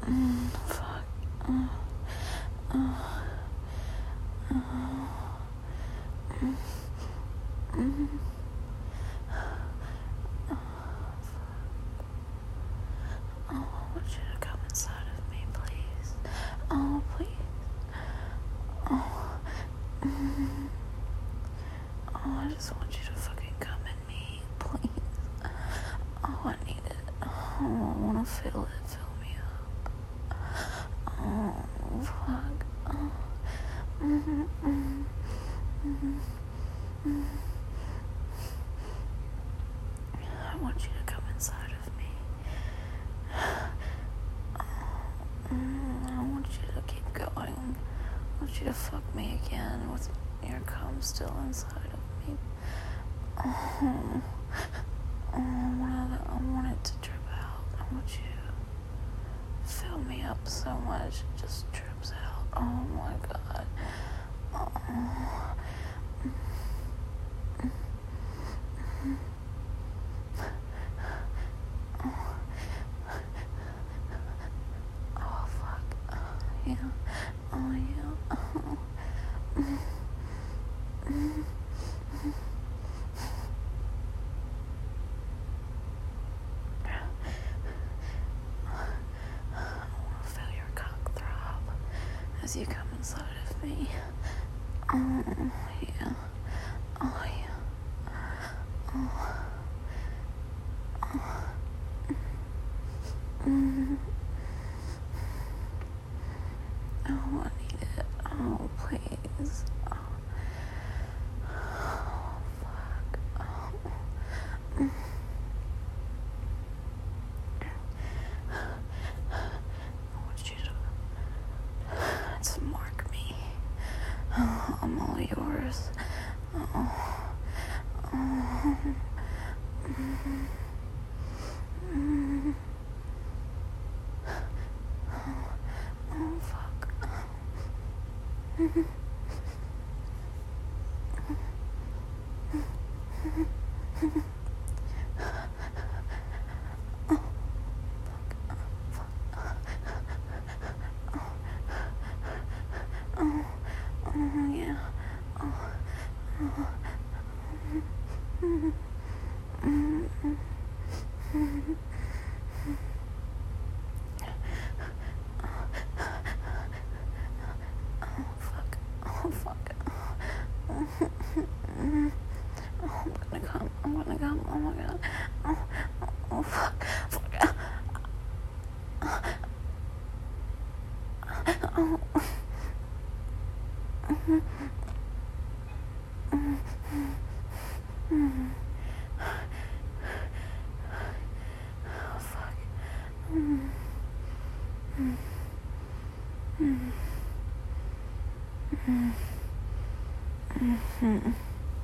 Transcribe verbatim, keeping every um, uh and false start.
Mm, fuck. Uh, uh, uh, mm, mm, uh, oh, I want you to come inside of me, please. Oh, please. Oh, mm, oh, I just want you to fucking come in me, please. Oh, I need it. Oh, I want to feel it. Fill me up. Oh, fuck. Oh. Mm-hmm, mm-hmm, mm-hmm, mm-hmm. I want you to come inside of me. Oh, mm, I want you to keep going. I want you to fuck me again with your cum still inside of me. Oh, oh I, want it, I want it to drip out. I want you to fill me up so much it just drips out. Oh my god. Oh. Oh fuck. Yeah. Oh yeah. Oh. Feel your cock throb as you come inside of me. Oh yeah. Oh yeah. Oh. Oh. Mm. Oh, I need it. Oh, please. Oh, oh fuck. Oh. Mm. I want you to, to mark me. Oh, I'm all yours. Oh. Oh. Mm. Mm. Oh. Oh, fuck. Mm. Oh, oh, yeah. Oh, oh. Mm, mm, mm, mm. Oh, fuck. Oh, fuck. Oh, mm. Oh, I'm gonna come. I'm gonna come. Oh, my God. Oh, oh, oh fuck. Fuck. Oh. Mm, mm, mm. Oh, fuck. Mm, mm, mm, mm, mm, mm.